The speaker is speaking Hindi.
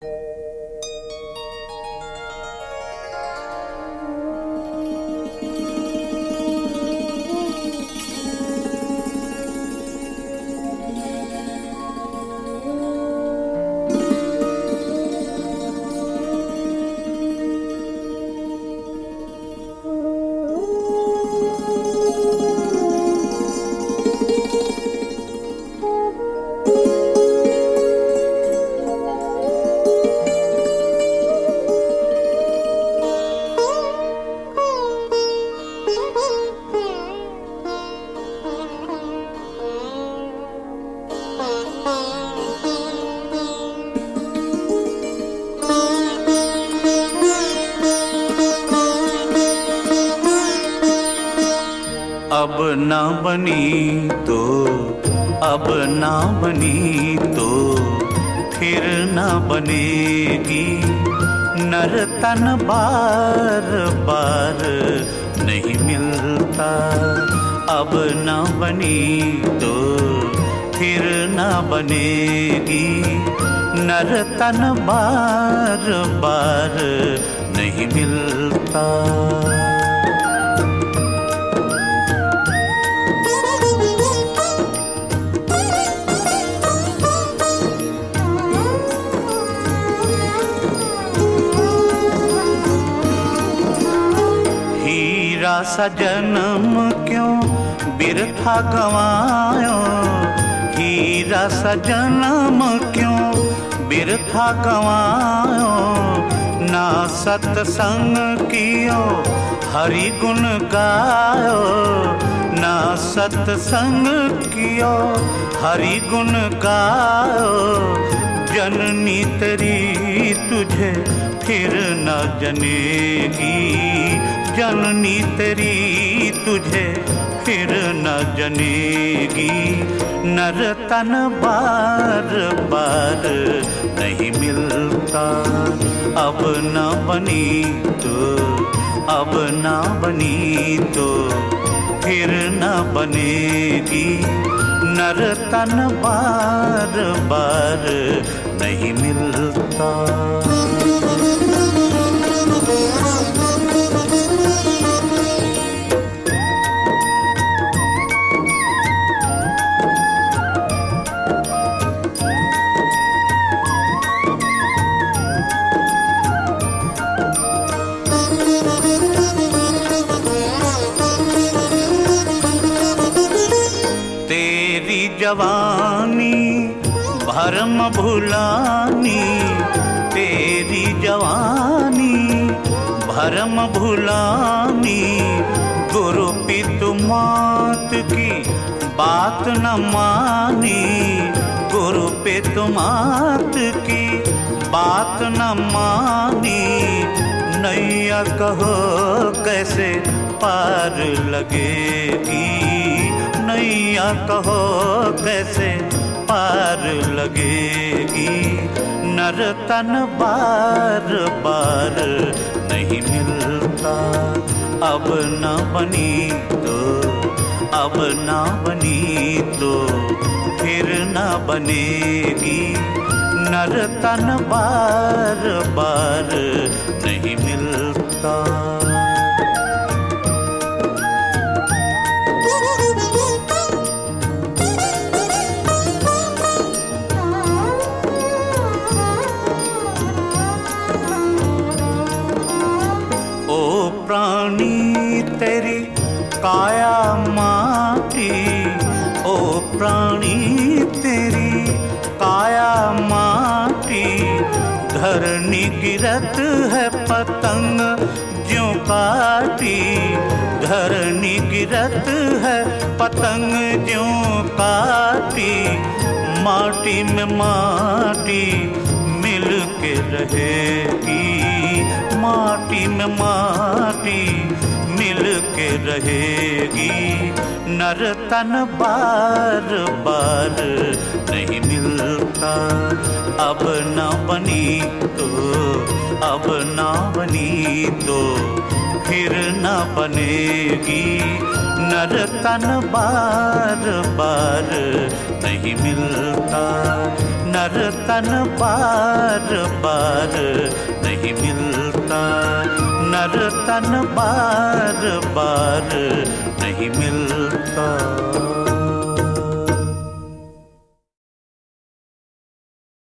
अब ना बनी तो, अब ना बनी तो फिर ना बनेगी। नर तन बार बार नहीं मिलता। अब ना बनी तो फिर ना बनेगी। नर तन बार बार नहीं मिलता। हीरा सा जन्म क्यों बिरथा गवायो। हीरा सा जन्म क्यों बिरथा गवायो। ना सत्संग कियो हरि गुण गायो। ना सत्संग कियो हरि गुण गायो। जननी तेरी तुझे फिर न जनेगी। जननी तेरी तुझे फिर न जनेगी। नर तन बार बार नहीं मिलता। अब न बनी तो, अब न बनी तो फिर न बनेगी। नर तन बार बार नहीं मिलता। तेरी जवानी भरम भुलानी। तेरी जवानी भरम भुलानी। गुरु पितु मात की बात न मानी। गुरु पितु मात की बात न मानी। नैया कहो कैसे पार लगेगी। नैया कहो कैसे पार लगेगी। नर तन बार बार नहीं मिलता। अब न बनी तो, अब न बनी तो फिर न बनेगी। नर तन बार बार नहीं मिलता। प्राणी तेरी काया माटी। ओ प्राणी तेरी काया माटी। धरनी गिरत है पतंग ज्यों काटी। धरनी गिरत है पतंग ज्यों काटी। माटी में माटी मिल के रहेगी। माटी में माटी मिल के रहेगी। नर तन बार बार नहीं मिलता। अब न बनी तो, अब न बनी तो फिर न बनेगी। नर तन बार बार नहीं मिलता। नर तन बार बार नहीं मिलता, नर तन बार बार नहीं मिलता।